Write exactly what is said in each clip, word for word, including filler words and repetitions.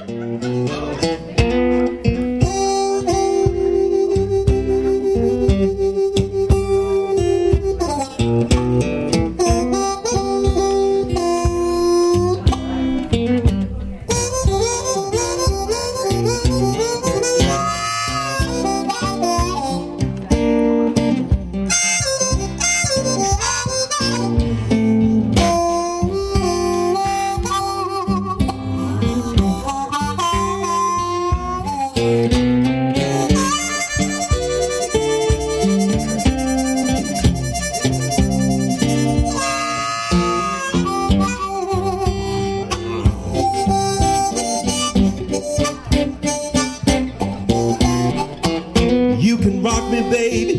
You can rock me, baby.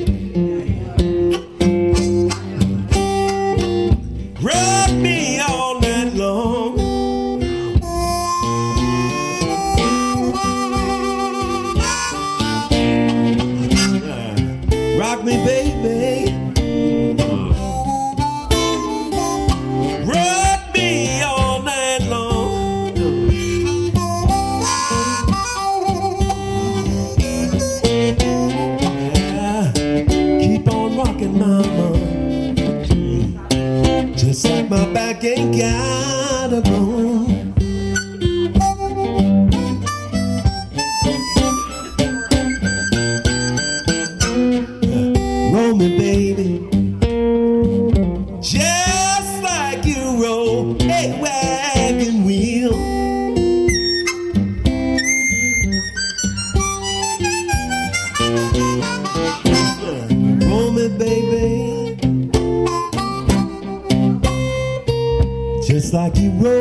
Rock me all night long. Rock me, baby. Rock me all night long. Yeah. Keep on rocking, mama. Just like my back ain't got a bone. Roll me, baby, just like you roll a wagon wheel. Roll me, baby, just like you roll